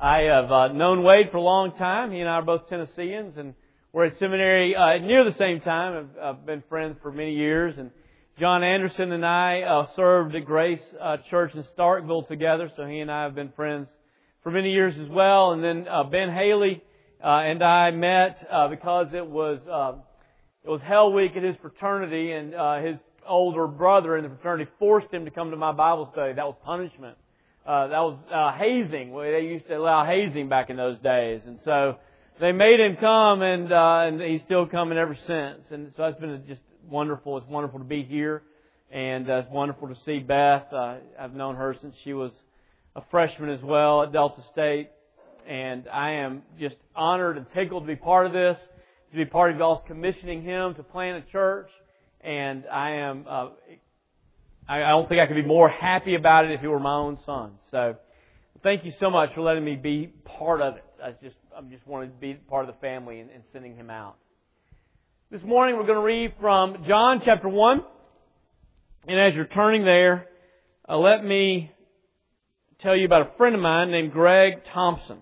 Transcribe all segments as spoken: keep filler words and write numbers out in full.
I have uh, known Wade for a long time. He and I are both Tennesseans, and we're at seminary uh, near the same time. I've, I've been friends for many years. And John Anderson and I uh, served at Grace uh, Church in Starkville together, so he and I have been friends for many years as well. And then uh, Ben Haley uh, and I met uh, because it was uh, it was Hell Week at his fraternity, and uh, his older brother in the fraternity forced him to come to my Bible study. That was punishment. Uh, that was uh, hazing. They used to allow hazing back in those days. And so they made him come, and uh, and he's still coming ever since. And so it's been just wonderful. It's wonderful to be here. And uh, it's wonderful to see Beth. Uh, I've known her since she was a freshman as well at Delta State. And I am just honored and tickled to be part of this, to be part of y'all's commissioning him to plant a church. And I am... Uh, I don't think I could be more happy about it if he were my own son. So, thank you so much for letting me be part of it. I just, I just wanted to be part of the family and, and sending him out. This morning we're going to read from John chapter one. And as you're turning there, uh, let me tell you about a friend of mine named Greg Thompson.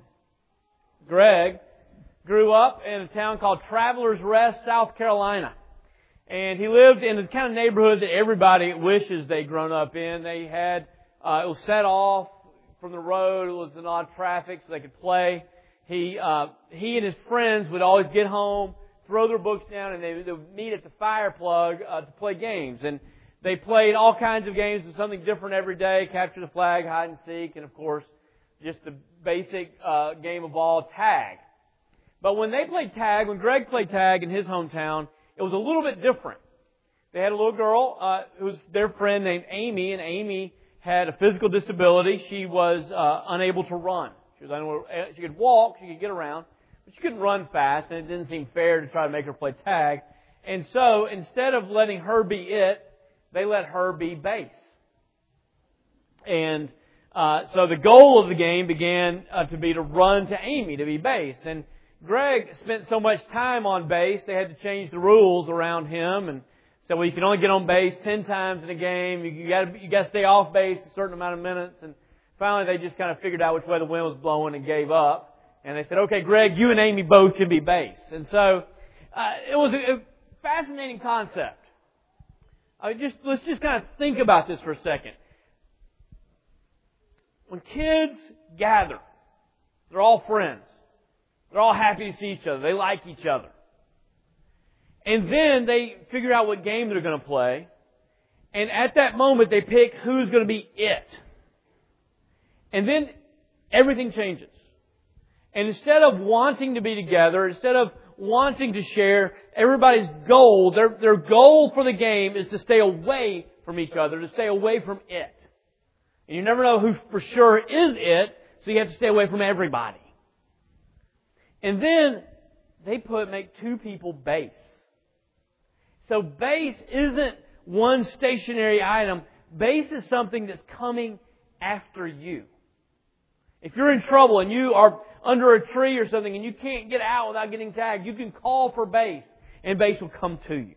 Greg grew up in a town called Travelers Rest, South Carolina. And he lived in the kind of neighborhood that everybody wishes they'd grown up in. They had, uh, it was set off from the road. It was not a lot of traffic, so they could play. He, uh, he and his friends would always get home, throw their books down, and they, they would meet at the fire plug uh, to play games. And they played all kinds of games, something different every day: capture the flag, hide and seek, and of course, just the basic uh, game of all, tag. But when they played tag, when Greg played tag in his hometown, it was a little bit different. They had a little girl uh, who was their friend named Amy, and Amy had a physical disability. She was uh, unable to run. She was unable. She could walk, she could get around, but she couldn't run fast, and it didn't seem fair to try to make her play tag. And so, instead of letting her be it, they let her be base. And uh, so the goal of the game began uh, to be to run to Amy, to be base. And Greg spent so much time on base, they had to change the rules around him, and so well, you can only get on base ten times in a game. You, you got you got to stay off base a certain amount of minutes. And finally, they just kind of figured out which way the wind was blowing and gave up. And they said, "Okay, Greg, you and Amy both can be base." And so uh, it was a, a fascinating concept. I just let's just kind of think about this for a second. When kids gather, they're all friends. They're all happy to see each other. They like each other. And then they figure out what game they're going to play. And at that moment, they pick who's going to be it. And then everything changes. And instead of wanting to be together, instead of wanting to share, everybody's goal, their, their goal for the game is to stay away from each other, to stay away from it. And you never know who for sure is it, so you have to stay away from everybody. And then they put make two people base. So base isn't one stationary item. Base is something that's coming after you. If you're in trouble and you are under a tree or something and you can't get out without getting tagged, you can call for base and base will come to you.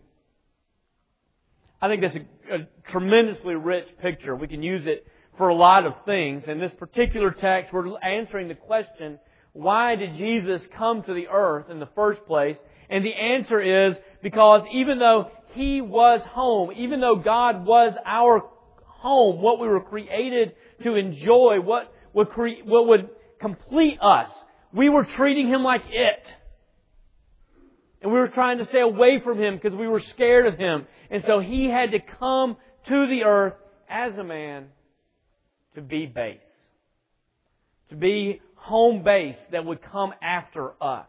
I think that's a, a tremendously rich picture. We can use it for a lot of things. In this particular text, we're answering the question, why did Jesus come to the earth in the first place? And the answer is because even though He was home, even though God was our home, what we were created to enjoy, what would, cre- what would complete us, we were treating Him like it. And we were trying to stay away from Him because we were scared of Him. And so He had to come to the earth as a man to be base. To be home base that would come after us.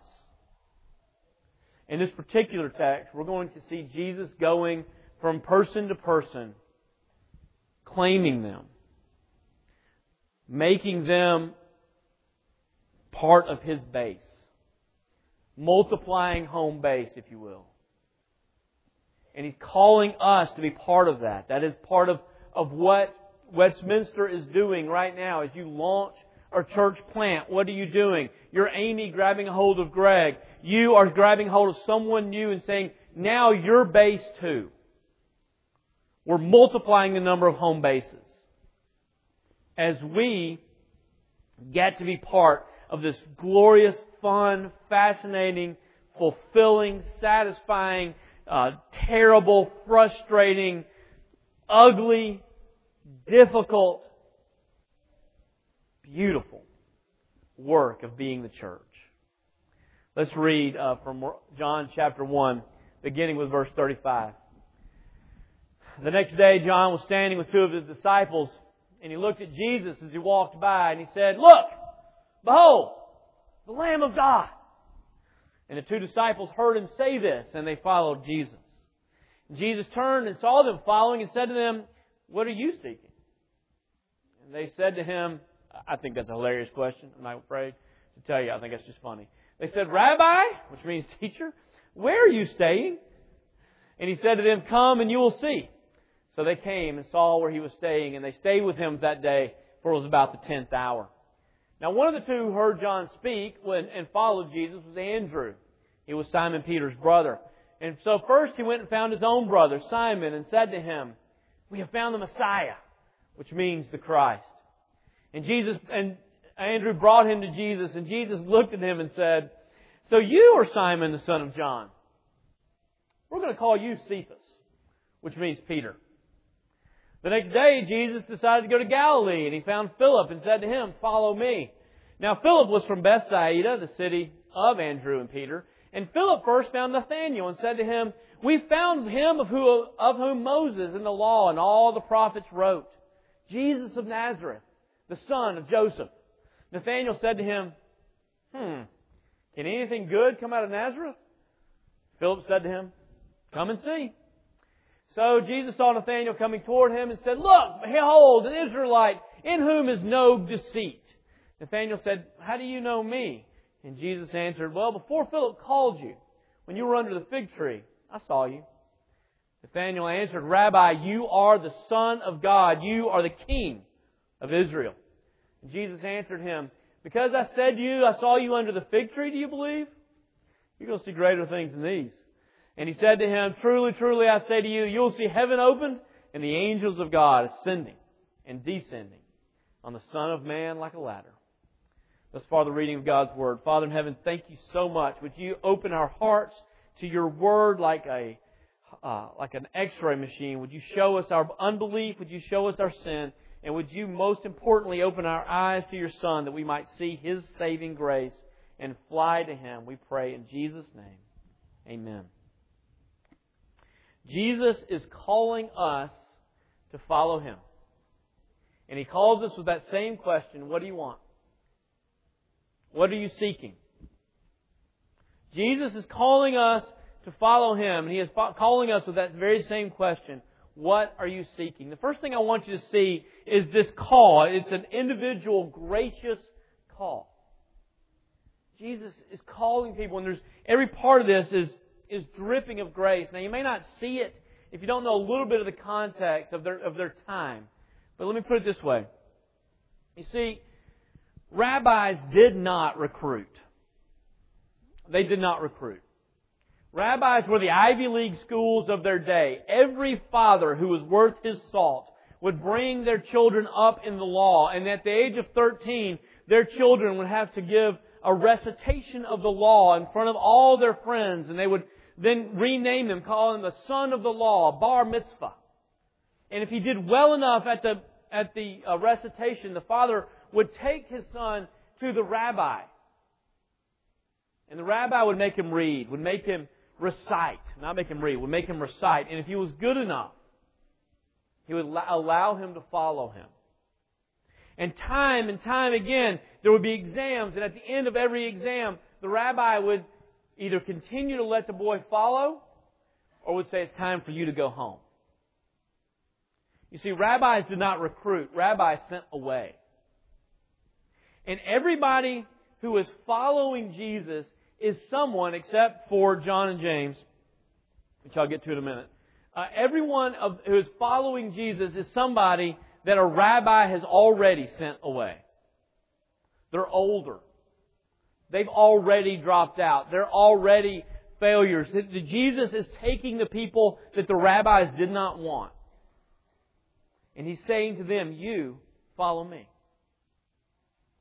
In this particular text, we're going to see Jesus going from person to person, claiming them, making them part of His base, multiplying home base, if you will. And He's calling us to be part of that. That is part of, of what Westminster is doing right now as you launch or church plant. What are you doing? You're Amy grabbing a hold of Greg. You are grabbing hold of someone new and saying, now you're base too. We're multiplying the number of home bases as we get to be part of this glorious, fun, fascinating, fulfilling, satisfying, uh, terrible, frustrating, ugly, difficult, beautiful work of being the church. Let's read uh, from John chapter one, beginning with verse thirty-five. The next day, John was standing with two of his disciples, and he looked at Jesus as he walked by, and he said, "Look, behold, the Lamb of God." And the two disciples heard him say this, and they followed Jesus. And Jesus turned and saw them following and said to them, "What are you seeking?" And they said to him, I think that's a hilarious question. I'm not afraid to tell you. I think that's just funny. They said, "Rabbi," which means teacher, "where are you staying?" And He said to them, "Come and you will see." So they came and saw where He was staying, and they stayed with Him that day, for it was about the tenth hour. Now one of the two who heard John speak when, and followed Jesus was Andrew. He was Simon Peter's brother. And so first he went and found his own brother, Simon, and said to him, "We have found the Messiah," which means the Christ. And Jesus and Andrew brought him to Jesus, and Jesus looked at him and said, "So you are Simon, the son of John. We're going to call you Cephas," which means Peter. The next day, Jesus decided to go to Galilee, and He found Philip and said to him, "Follow me." Now Philip was from Bethsaida, the city of Andrew and Peter. And Philip first found Nathanael and said to him, "We found him of, who, of whom Moses in the law and all the prophets wrote, Jesus of Nazareth, the son of Joseph." Nathanael said to him, Hmm, can anything good come out of Nazareth?" Philip said to him, "Come and see." So Jesus saw Nathanael coming toward him and said, "Look, behold, an Israelite in whom is no deceit." Nathanael said, "How do you know me?" And Jesus answered, "Well, before Philip called you, when you were under the fig tree, I saw you." Nathanael answered, "Rabbi, you are the Son of God. You are the King of Israel." And Jesus answered him, "Because I said to you, I saw you under the fig tree, do you believe? You're going to see greater things than these." And He said to him, "Truly, truly, I say to you, you will see heaven opened and the angels of God ascending and descending on the Son of Man like a ladder." Thus far, the reading of God's Word. Father in heaven, thank You so much. Would You open our hearts to Your Word like a uh, like an X-ray machine? Would You show us our unbelief? Would You show us our sin? And would You, most importantly, open our eyes to Your Son that we might see His saving grace and fly to Him? We pray in Jesus' name. Amen. Jesus is calling us to follow Him. And He calls us with that same question, what do you want? What are you seeking? Jesus is calling us to follow Him. And He is calling us with that very same question. What are you seeking? The first thing I want you to see is this call. It's an individual, gracious call. Jesus is calling people, and there's every part of this is, is dripping of grace. Now, you may not see it if you don't know a little bit of the context of their, of their time. But let me put it this way. You see, rabbis did not recruit. They did not recruit. Rabbis were the Ivy League schools of their day. Every father who was worth his salt would bring their children up in the law. And at the age of thirteen, their children would have to give a recitation of the law in front of all their friends. And they would then rename them, call him the son of the law, bar mitzvah. And if he did well enough at the at the uh, recitation, the father would take his son to the rabbi. And the rabbi would make him read, would make him recite. Not make him read, would make him recite. And if he was good enough, he would allow him to follow him. And time and time again, there would be exams. And at the end of every exam, the rabbi would either continue to let the boy follow or would say, it's time for you to go home. You see, rabbis did not recruit. Rabbis sent away. And everybody who is following Jesus is someone, except for John and James, which I'll get to in a minute. Uh, everyone of, who is following Jesus is somebody that a rabbi has already sent away. They're older. They've already dropped out. They're already failures. Jesus is taking the people that the rabbis did not want. And He's saying to them, you follow me.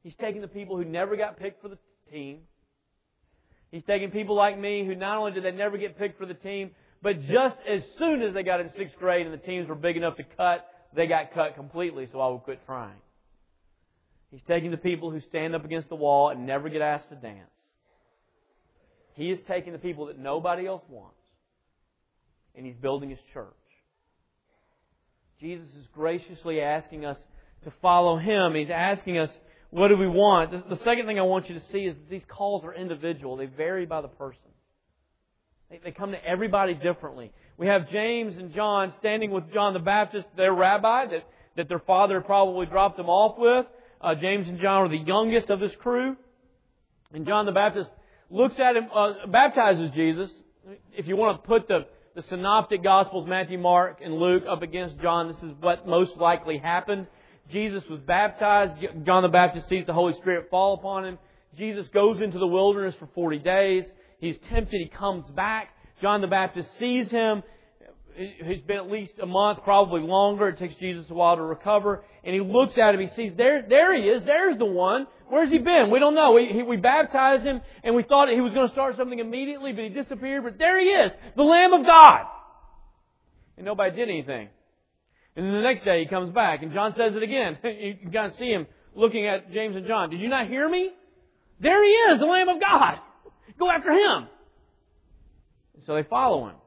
He's taking the people who never got picked for the team. He's taking people like me who not only did they never get picked for the team, but just as soon as they got in sixth grade and the teams were big enough to cut, they got cut completely, so I would quit trying. He's taking the people who stand up against the wall and never get asked to dance. He is taking the people that nobody else wants, and He's building His church. Jesus is graciously asking us to follow Him. He's asking us, what do we want? The second thing I want you to see is that these calls are individual. They vary by the person. They, they come to everybody differently. We have James and John standing with John the Baptist, their rabbi, that, that their father probably dropped them off with. Uh, James and John are the youngest of this crew. And John the Baptist looks at him, uh, baptizes Jesus. If you want to put the, the synoptic Gospels, Matthew, Mark, and Luke, up against John, this is what most likely happened. Jesus was baptized. John the Baptist sees the Holy Spirit fall upon him. Jesus goes into the wilderness for forty days. He's tempted. He comes back. John the Baptist sees him. He's been at least a month, probably longer. It takes Jesus a while to recover. And he looks at him. He sees, there, there he is. There's the one. Where's he been? We don't know. We, he, we baptized him and we thought he was going to start something immediately, but he disappeared. But there he is, the Lamb of God. And nobody did anything. And then the next day he comes back and John says it again. You can kind of see him looking at James and John. Did you not hear me? There he is, the Lamb of God. Go after him. And so they follow him.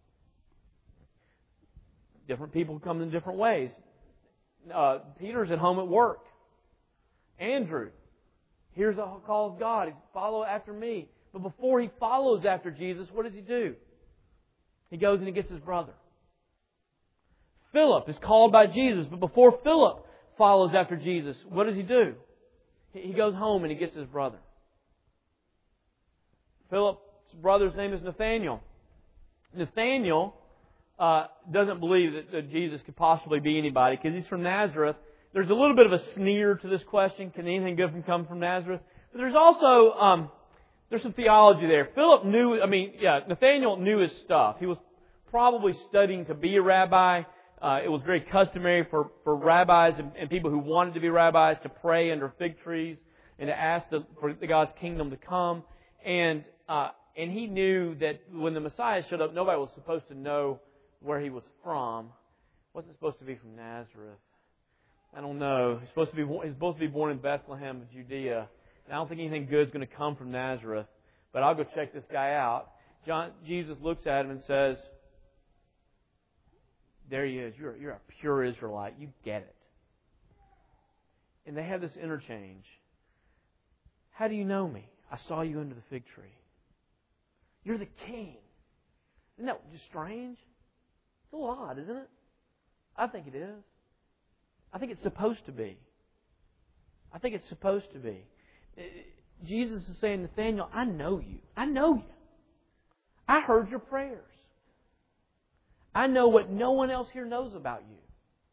Different people come in different ways. Uh, Peter's at home at work. Andrew hears the call of God. He's follow after me. But before he follows after Jesus, what does he do? He goes and he gets his brother. Philip is called by Jesus, but before Philip follows after Jesus, what does he do? He goes home and he gets his brother. Philip's brother's name is Nathaniel. Nathaniel uh, doesn't believe that, that Jesus could possibly be anybody because he's from Nazareth. There's a little bit of a sneer to this question. Can anything good from come from Nazareth? But there's also um, there's some theology there. Philip knew, I mean, yeah, Nathaniel knew his stuff. He was probably studying to be a rabbi. Uh, it was very customary for, for rabbis and, and people who wanted to be rabbis to pray under fig trees and to ask the, for the God's kingdom to come. And uh, and he knew that when the Messiah showed up, nobody was supposed to know where he was from. Wasn't supposed to be from Nazareth. I don't know. He's supposed to be he's supposed to be born in Bethlehem of Judea. And I don't think anything good is going to come from Nazareth. But I'll go check this guy out. John Jesus looks at him and says, there he is. You're, you're a pure Israelite. You get it. And they have this interchange. How do you know me? I saw you under the fig tree. You're the king. Isn't that just strange? It's a little odd, isn't it? I think it is. I think it's supposed to be. I think it's supposed to be. Jesus is saying, Nathaniel, I know you. I know you. I heard your prayers. I know what no one else here knows about you.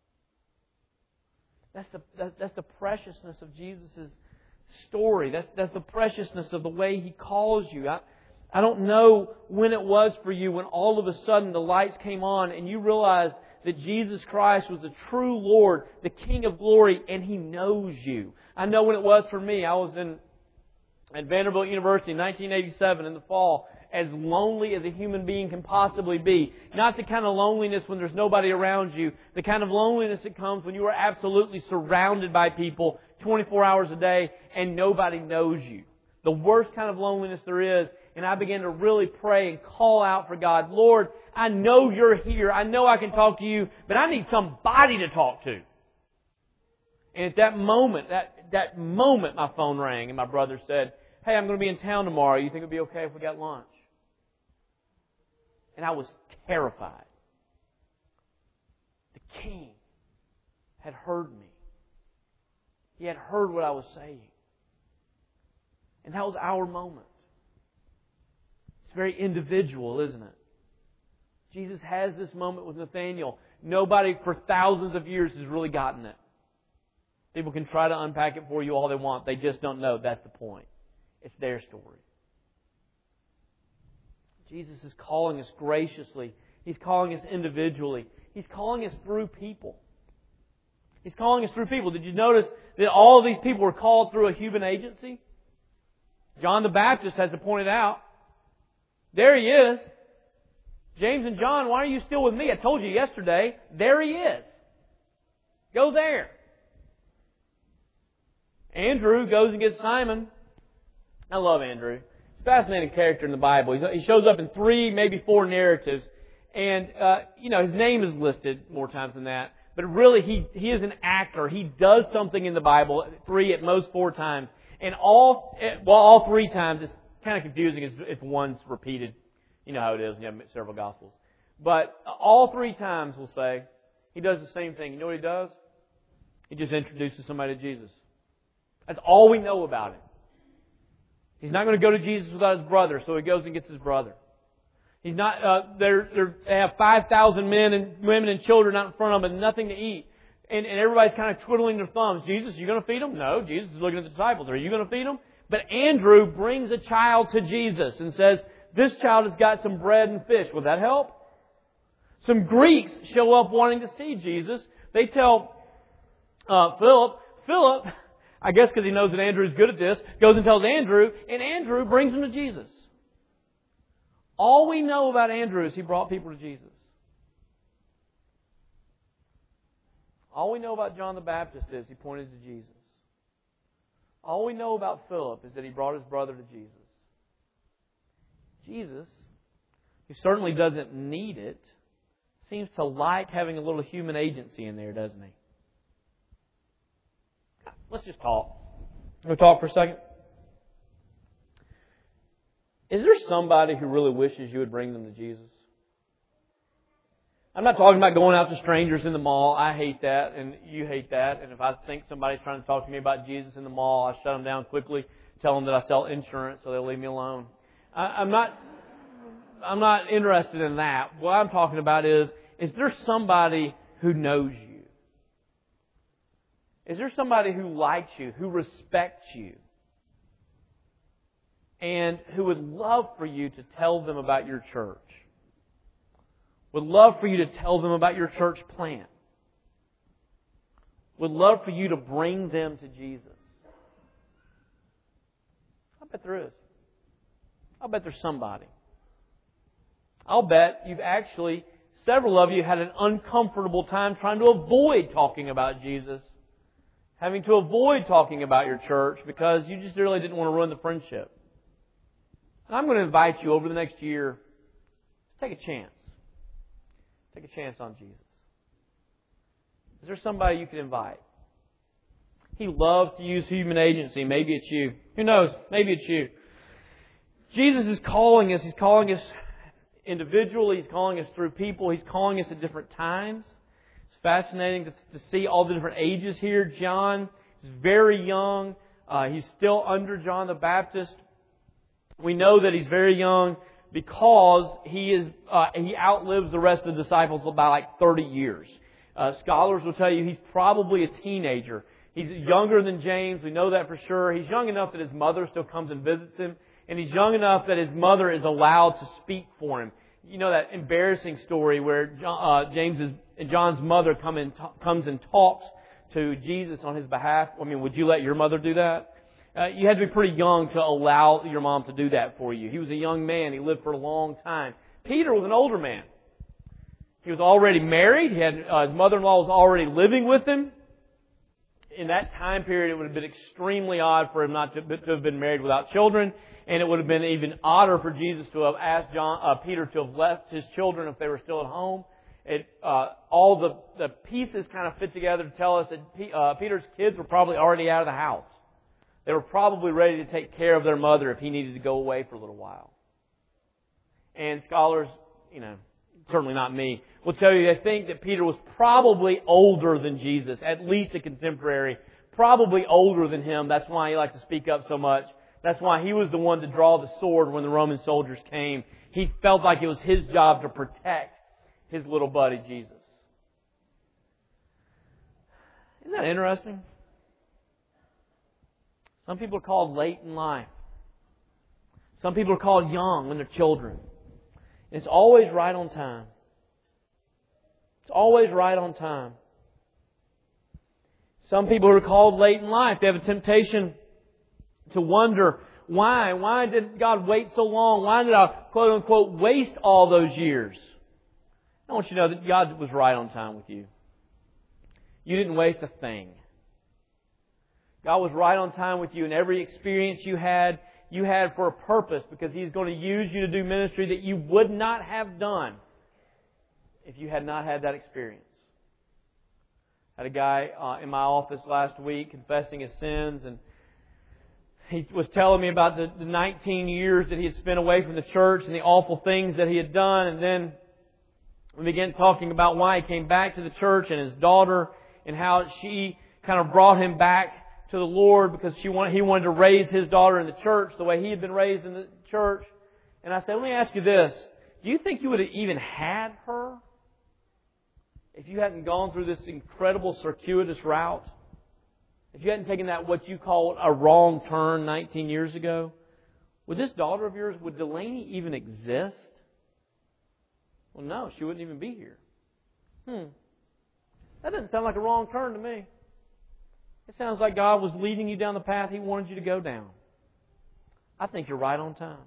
That's the that's the preciousness of Jesus' story. That's that's the preciousness of the way He calls you. I, I don't know when it was for you when all of a sudden the lights came on and you realized that Jesus Christ was the true Lord, the King of glory, and He knows you. I know when it was for me. I was in at Vanderbilt University in nineteen eighty-seven in the fall, as lonely as a human being can possibly be. Not the kind of loneliness when there's nobody around you. The kind of loneliness that comes when you are absolutely surrounded by people twenty-four hours a day and nobody knows you. The worst kind of loneliness there is. And I began to really pray and call out for God. Lord, I know You're here. I know I can talk to You, but I need somebody to talk to. And at that moment, that, that moment my phone rang and my brother said, hey, I'm going to be in town tomorrow. You think it would be okay if we got lunch? And I was terrified. The King had heard me. He had heard what I was saying. And that was our moment. It's very individual, isn't it? Jesus has this moment with Nathaniel. Nobody for thousands of years has really gotten it. People can try to unpack it for you all they want. They just don't know. That's the point. It's their story. Jesus is calling us graciously. He's calling us individually. He's calling us through people. He's calling us through people. Did you notice that all of these people were called through a human agency? John the Baptist has to point it out. There he is. James and John, why are you still with me? I told you yesterday. There he is. Go there. Andrew goes and gets Simon. I love Andrew. He's a fascinating character in the Bible. He shows up in three, maybe four narratives. And, uh, you know, his name is listed more times than that. But really, he, he is an actor. He does something in the Bible, three, at most four times. And all, well, all three times, it's kind of confusing if one's repeated. You know how it is when you have several Gospels. But all three times, we'll say, he does the same thing. You know what he does? He just introduces somebody to Jesus. That's all we know about him. He's not going to go to Jesus without his brother, so he goes and gets his brother. He's not. Uh, they're, they're, they have five thousand men and women and children out in front of them, and nothing to eat. And, and everybody's kind of twiddling their thumbs. Jesus, are you going to feed them? No. Jesus is looking at the disciples. Are you going to feed them? But Andrew brings a child to Jesus and says, this child has got some bread and fish. Will that help? Some Greeks show up wanting to see Jesus. They tell uh, Philip. Philip, I guess because he knows that Andrew is good at this, goes and tells Andrew, and Andrew brings him to Jesus. All we know about Andrew is he brought people to Jesus. All we know about John the Baptist is he pointed to Jesus. All we know about Philip is that he brought his brother to Jesus. Jesus, who certainly doesn't need it, seems to like having a little human agency in there, doesn't he? Let's just talk. We'll talk for a second. Is there somebody who really wishes you would bring them to Jesus? I'm not talking about going out to strangers in the mall. I hate that, and you hate that. And if I think somebody's trying to talk to me about Jesus in the mall, I shut them down quickly, tell them that I sell insurance so they'll leave me alone. I, I'm not, I'm not interested in that. What I'm talking about is, is there somebody who knows you? Is there somebody who likes you, who respects you, and who would love for you to tell them about your church? Would love for you to tell them about your church plant? Would love for you to bring them to Jesus? I bet there is. I'll bet there's somebody. I'll bet you've actually, several of you had an uncomfortable time trying to avoid talking about Jesus. Having to avoid talking about your church because you just really didn't want to ruin the friendship. And I'm going to invite you over the next year to take a chance. Take a chance on Jesus. Is there somebody you can invite? He loves to use human agency. Maybe it's you. Who knows? Maybe it's you. Jesus is calling us. He's calling us individually. He's calling us through people. He's calling us at different times. It's fascinating to, to see all the different ages here. John is very young. Uh, he's still under John the Baptist. We know that he's very young because he is uh, he outlives the rest of the disciples by like thirty years. Uh, scholars will tell you he's probably a teenager. He's younger than James. We know that for sure. He's young enough that his mother still comes and visits him. And he's young enough that his mother is allowed to speak for him. You know that embarrassing story where John, uh, James's and John's mother come and t- comes and talks to Jesus on his behalf. I mean, would you let your mother do that? Uh, you had to be pretty young to allow your mom to do that for you. He was a young man. He lived for a long time. Peter was an older man. He was already married. He had uh, his mother-in-law was already living with him. In that time period, it would have been extremely odd for him not to, to have been married without children. And it would have been even odder for Jesus to have asked John, uh, Peter to have left his children if they were still at home. It, uh, all the, the pieces kind of fit together to tell us that P, uh, Peter's kids were probably already out of the house. They were probably ready to take care of their mother if he needed to go away for a little while. And scholars, you know, certainly not me, will tell you they think that Peter was probably older than Jesus, at least a contemporary, probably older than him. That's why he likes to speak up so much. That's why he was the one to draw the sword when the Roman soldiers came. He felt like it was his job to protect his little buddy, Jesus. Isn't that interesting? Some people are called late in life. Some people are called young when they're children. And it's always right on time. It's always right on time. Some people who are called late in life, they have a temptation to wonder, why? Why did God wait so long? Why did I, quote unquote, waste all those years? I want you to know that God was right on time with you. You didn't waste a thing. God was right on time with you, and every experience you had, you had for a purpose, because He's going to use you to do ministry that you would not have done if you had not had that experience. I had a guy uh, in my office last week confessing his sins, and he was telling me about the, the nineteen years that he had spent away from the church and the awful things that he had done. And then we began talking about why he came back to the church and his daughter, and how she kind of brought him back to the Lord because she wanted, he wanted to raise his daughter in the church the way he had been raised in the church. And I said, let me ask you this. Do you think you would have even had her if you hadn't gone through this incredible circuitous route? If you hadn't taken that, what you call a wrong turn nineteen years ago? Would this daughter of yours, would Delaney even exist? Well, no, she wouldn't even be here. Hmm. That doesn't sound like a wrong turn to me. It sounds like God was leading you down the path He wanted you to go down. I think you're right on time.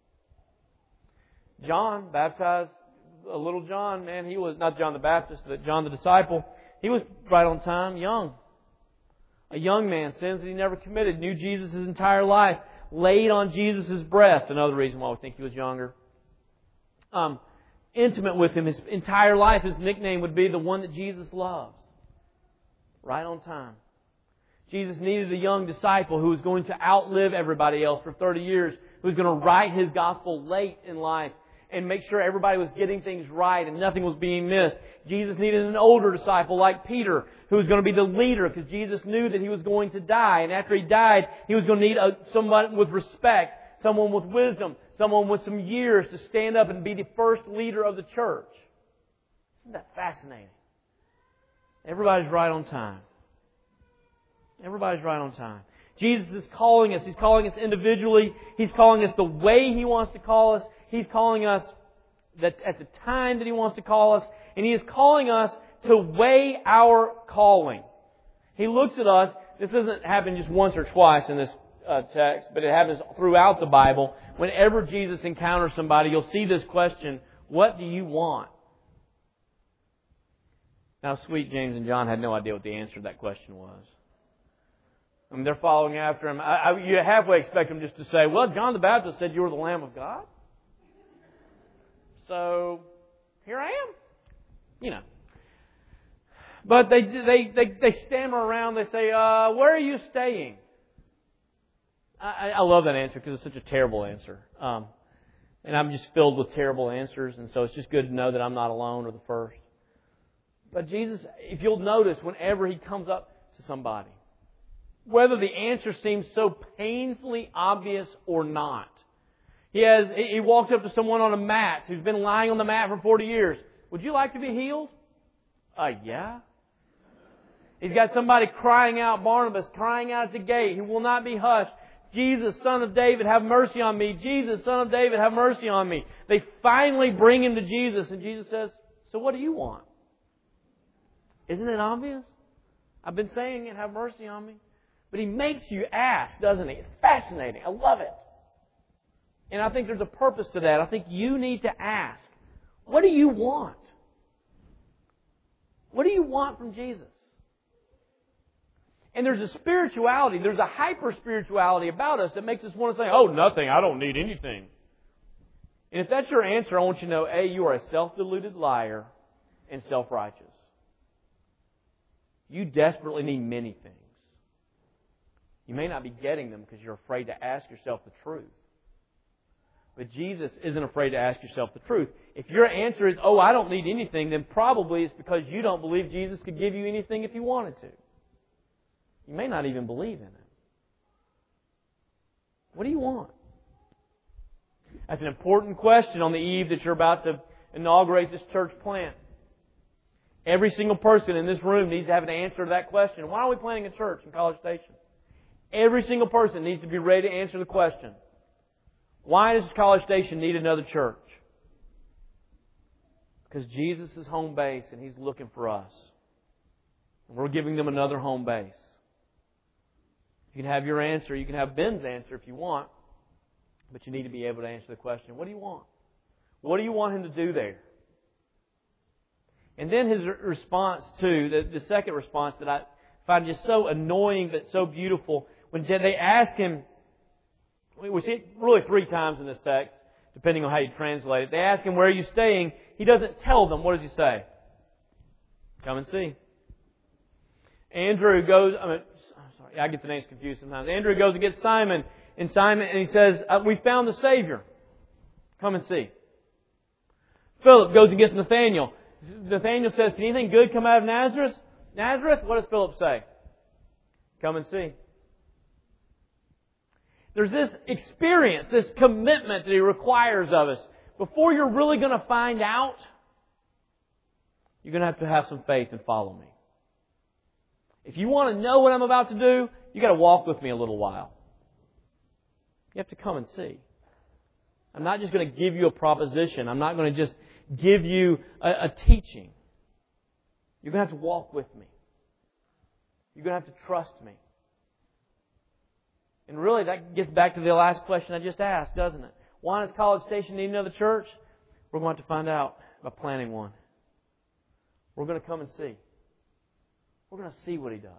John baptized a little John, man. He was not John the Baptist, but John the disciple. He was right on time, young. A young man, sins that he never committed, knew Jesus his entire life, laid on Jesus' breast. Another reason why we think he was younger. Um, intimate with Him his entire life. His nickname would be the one that Jesus loves. Right on time. Jesus needed a young disciple who was going to outlive everybody else for thirty years, who was going to write His gospel late in life and make sure everybody was getting things right and nothing was being missed. Jesus needed an older disciple like Peter, who was going to be the leader, because Jesus knew that he was going to die. And after he died, he was going to need a, someone with respect, someone with wisdom, someone with some years to stand up and be the first leader of the church. Isn't that fascinating? Everybody's right on time. Everybody's right on time. Jesus is calling us. He's calling us individually. He's calling us the way He wants to call us. He's calling us that at the time that He wants to call us. And He is calling us to weigh our calling. He looks at us. This doesn't happen just once or twice in this uh, text, but it happens throughout the Bible. Whenever Jesus encounters somebody, you'll see this question, what do you want? Now, sweet James and John had no idea what the answer to that question was. I mean, they're following after Him. I, I, you halfway expect them just to say, well, John the Baptist said you were the Lamb of God. So, here I am. You know. But they they they, they stammer around. They say, uh, where are you staying? I, I love that answer because it's such a terrible answer. Um, and I'm just filled with terrible answers. And so it's just good to know that I'm not alone or the first. But Jesus, if you'll notice, whenever He comes up to somebody, whether the answer seems so painfully obvious or not, He has, he walks up to someone on a mat who's been lying on the mat for forty years. Would you like to be healed? Uh, yeah. He's got somebody crying out, Barnabas, crying out at the gate. He will not be hushed. Jesus, Son of David, have mercy on me. Jesus, Son of David, have mercy on me. They finally bring him to Jesus, and Jesus says, so what do you want? Isn't it obvious? I've been saying it, have mercy on me. But He makes you ask, doesn't He? It's fascinating. I love it. And I think there's a purpose to that. I think you need to ask, what do you want? What do you want from Jesus? And there's a spirituality, there's a hyper-spirituality about us that makes us want to say, oh, nothing, I don't need anything. And if that's your answer, I want you to know, A, you are a self-deluded liar and self-righteous. You desperately need many things. You may not be getting them because you're afraid to ask yourself the truth. But Jesus isn't afraid to ask yourself the truth. If your answer is, oh, I don't need anything, then probably it's because you don't believe Jesus could give you anything if He wanted to. You may not even believe in it. What do you want? That's an important question on the eve that you're about to inaugurate this church plant. Every single person in this room needs to have an answer to that question. Why are we planting a church in College Station? Every single person needs to be ready to answer the question. Why does College Station need another church? Because Jesus is home base and He's looking for us. We're giving them another home base. You can have your answer. You can have Ben's answer if you want. But you need to be able to answer the question, what do you want? What do you want him to do there? And then his response to, the, the second response that I find just so annoying but so beautiful, when they ask him, we see it really three times in this text, depending on how you translate it. They ask him, where are you staying? He doesn't tell them. What does he say? Come and see. Andrew goes, I mean, sorry, I get the names confused sometimes. Andrew goes and gets Simon, and Simon, and he says, we found the Savior. Come and see. Philip goes and gets Nathanael. Nathanael says, can anything good come out of Nazareth? Nazareth? What does Philip say? Come and see. There's this experience, this commitment that He requires of us. Before you're really going to find out, you're going to have to have some faith and follow me. If you want to know what I'm about to do, you've got to walk with me a little while. You have to come and see. I'm not just going to give you a proposition. I'm not going to just give you a, a teaching. You're going to have to walk with me. You're going to have to trust me. And really, that gets back to the last question I just asked, doesn't it? Why does College Station need another church? We're going to have to find out by planning one. We're going to come and see. We're going to see what He does.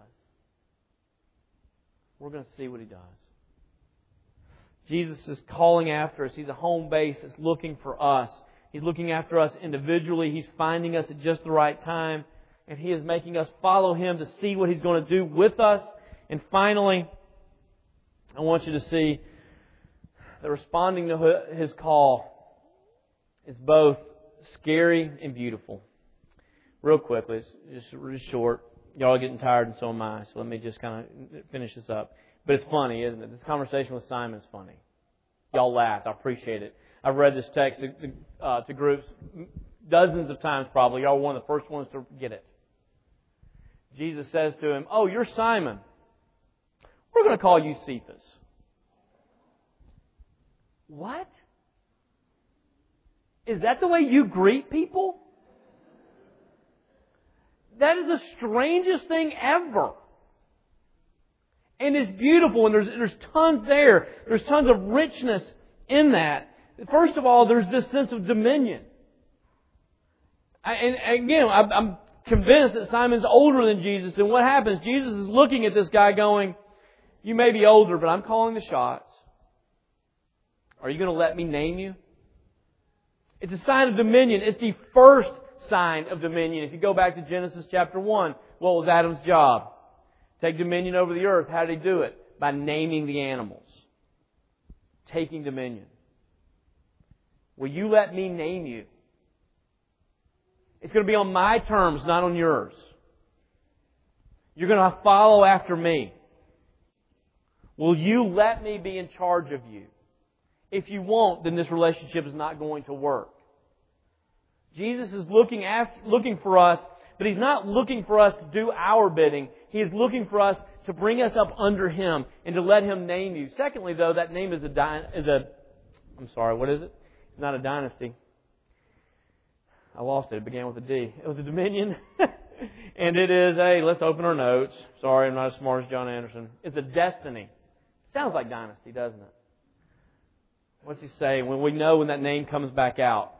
We're going to see what He does. Jesus is calling after us. He's a home base that's looking for us. He's looking after us individually. He's finding us at just the right time. And He is making us follow Him to see what He's going to do with us. And finally, I want you to see that responding to His call is both scary and beautiful. Real quickly, it's just really short. Y'all are getting tired and so am I. So let me just kind of finish this up. But it's funny, isn't it? This conversation with Simon is funny. Y'all laughed. I appreciate it. I've read this text to, uh, to groups dozens of times probably. Y'all were one of the first ones to get it. Jesus says to him, oh, you're Simon. We're going to call you Cephas. What? Is that the way you greet people? That is the strangest thing ever. And it's beautiful, and there's, there's tons there. There's tons of richness in that. First of all, there's this sense of dominion. I, and again, I'm convinced that Simon's older than Jesus. And what happens? Jesus is looking at this guy going, you may be older, but I'm calling the shots. Are you going to let me name you? It's a sign of dominion. It's the first sign of dominion. If you go back to Genesis chapter one, what was Adam's job? Take dominion over the earth. How did he do it? By naming the animals. Taking dominion. Will you let me name you? It's going to be on my terms, not on yours. You're going to follow after me. Will you let me be in charge of you? If you won't, then this relationship is not going to work. Jesus is looking after, looking for us, but He's not looking for us to do our bidding. He is looking for us to bring us up under Him and to let Him name you. Secondly, though, that name is a is a I'm sorry, what is it? It's not a dynasty. I lost it. It began with a D. It was a dominion. And it is a, let's open our notes. Sorry, I'm not as smart as John Anderson. It's a destiny. Sounds like dynasty, doesn't it? What's he saying? When we know when that name comes back out,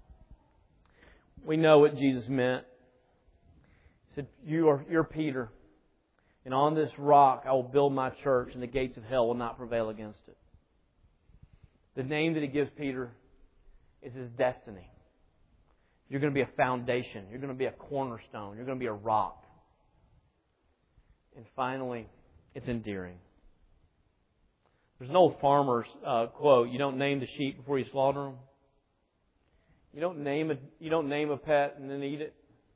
we know what Jesus meant. He said, you are, you're Peter, and on this rock I will build my church, and the gates of hell will not prevail against it. The name that He gives Peter is his destiny. You're going to be a foundation. You're going to be a cornerstone. You're going to be a rock. And finally, it's endearing. There's an old farmer's uh, quote, you don't name the sheep before you slaughter them. You don't name a, you don't name a pet and then eat it.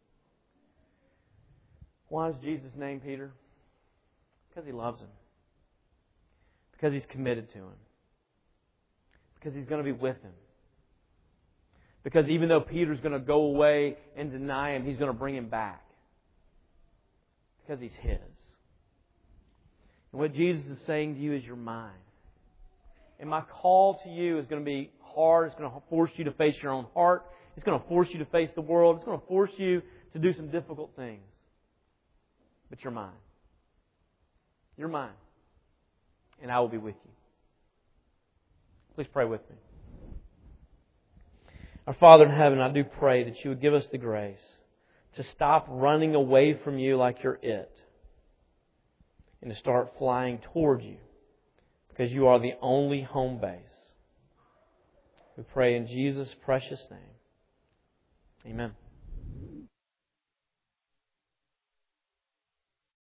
Why does Jesus name Peter? Because He loves him. Because He's committed to him. Because He's going to be with him. Because even though Peter's going to go away and deny Him, He's going to bring him back. Because He's His. And what Jesus is saying to you is, you're mine. And my call to you is going to be hard. It's going to force you to face your own heart. It's going to force you to face the world. It's going to force you to do some difficult things. but you're mine. You're mine. And I will be with you. Please pray with me. Our Father in heaven, I do pray that you would give us the grace to stop running away from you like you're it and to start flying toward you because you are the only home base. We pray in Jesus' precious name. Amen.